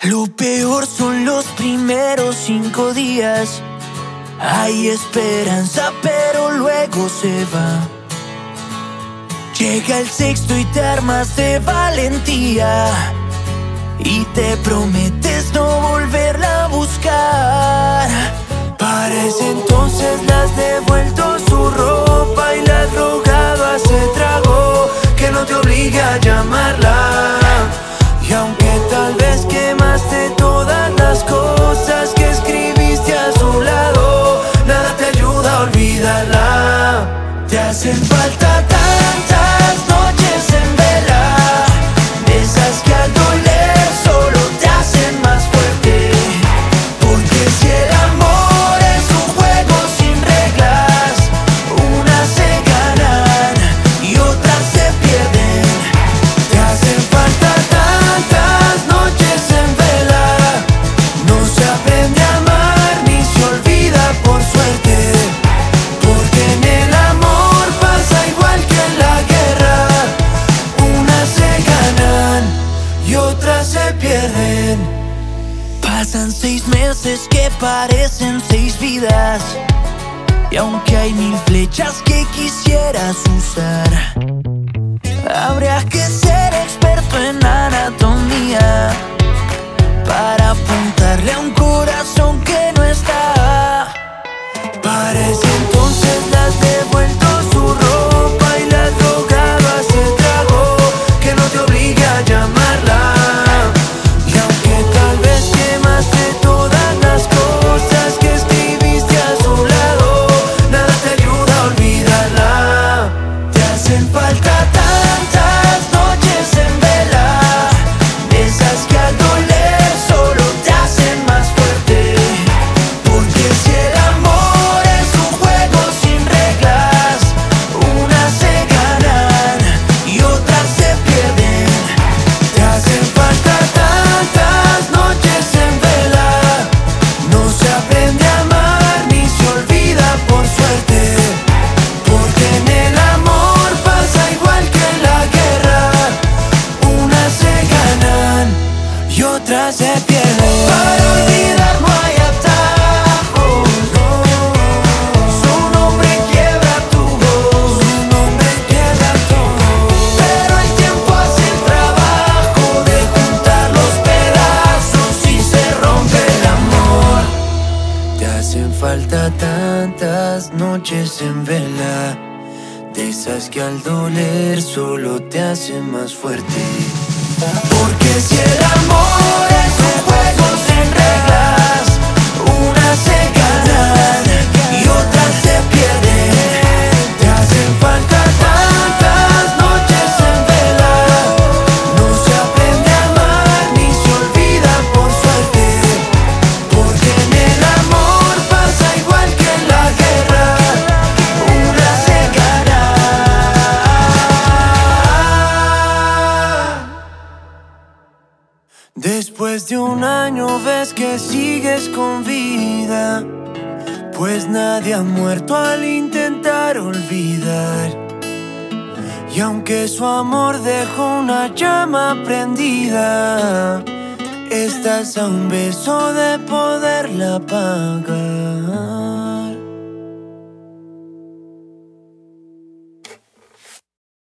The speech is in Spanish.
Lo peor son los primeros 5 días. Hay esperanza, pero luego se va. Llega el sexto y te armas de valentía y te prometes no volverla a buscar. Para ese entonces le has devuelto su ropa y la has rogado a ese trago que no te obliga a llamarla. Y aunque tal vez quemaste todas las cosas que escribiste a su lado, nada te ayuda a olvidarla. Te hacen falta tantas noches en vela, de esas que al doler solo te hacen más fuerte. Porque si el amor es un juego sin reglas, unas se ganan y otras se pierden. Te hacen falta tantas noches en vela, no se aprende a amar ni se olvida por suerte. Porque en el amor pasa igual que en la guerra, unas se ganan y otras se pierden. Pasan 6 meses que parecen 6 vidas, y aunque hay 1000 flechas que quisieras usar, habría que ser experto en anatomía para apuntarle a un corazón que no está. Para ese entonces le has devuelto su ropa y le has rogado a ese trago que no te obligue a llamarla. Y aunque tal vez quemaste todas las cosas que escribiste a su lado, nada te ayuda a olvidarla. Te hacen falta tantas noches en vela, de esas que al doler solo te hacen más fuerte. Porque si el amor es un juego sin reglas, unas se ganan y otras se pierden. Te hacen falta tantas noches en vela, no se aprende a amar ni se olvida por suerte. Porque en el amor pasa igual que en la guerra, unas se ganan y otras se pierden. Para olvidar no hay atajos, su nombre quiebra tu voz, su nombre quiebra todo. Pero el tiempo hace el trabajo de juntar los pedazos y se rompe el amor. Te hacen falta tantas noches en vela, de esas que al doler solo te hacen más fuerte. Porque si el amor es un juego sin reglas, unas se ganan y otras se pierden. Te hacen falta tantas noches en vela, no se aprende a amar ni se olvida por suerte. Porque en el amor pasa igual que en la guerra, unas se ganan. Después de 1 año ves que sigues con vida, pues nadie ha muerto al intentar olvidar. Y aunque su amor dejó una llama prendida, estás a un beso de poderla apagar.